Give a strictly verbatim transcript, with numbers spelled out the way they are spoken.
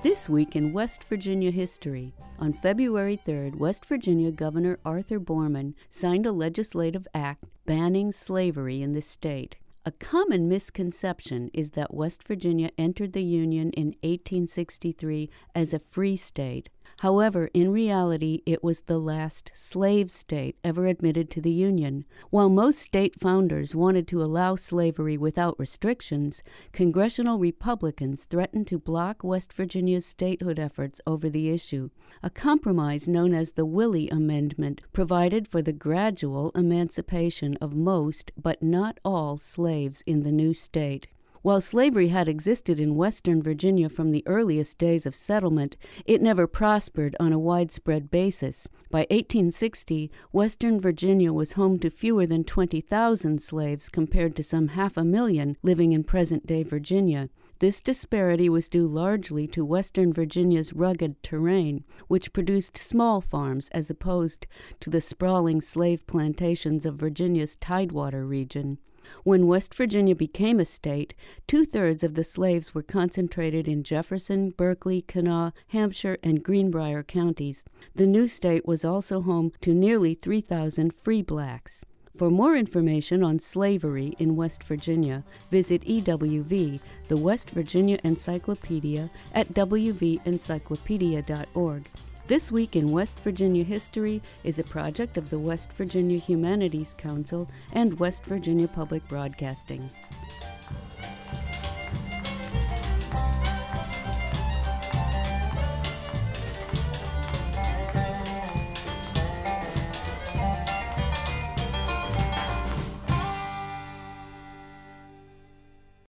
This week in West Virginia history, on February third, West Virginia Governor Arthur Borman signed a legislative act banning slavery in the state. A common misconception is that West Virginia entered the Union in eighteen sixty-three as a free state. However, in reality, it was the last slave state ever admitted to the Union. While most state founders wanted to allow slavery without restrictions, congressional Republicans threatened to block West Virginia's statehood efforts over the issue. A compromise known as the Willey Amendment provided for the gradual emancipation of most, but not all, slaves in the new state. While slavery had existed in Western Virginia from the earliest days of settlement, it never prospered on a widespread basis. By eighteen sixty, Western Virginia was home to fewer than twenty thousand slaves compared to some half a million living in present-day Virginia. This disparity was due largely to Western Virginia's rugged terrain, which produced small farms as opposed to the sprawling slave plantations of Virginia's Tidewater region. When West Virginia became a state, two-thirds of the slaves were concentrated in Jefferson, Berkeley, Kanawha, Hampshire, and Greenbrier counties. The new state was also home to nearly three thousand free blacks. For more information on slavery in West Virginia, visit E W V, the West Virginia Encyclopedia, at w v encyclopedia dot org. This Week in West Virginia History is a project of the West Virginia Humanities Council and West Virginia Public Broadcasting.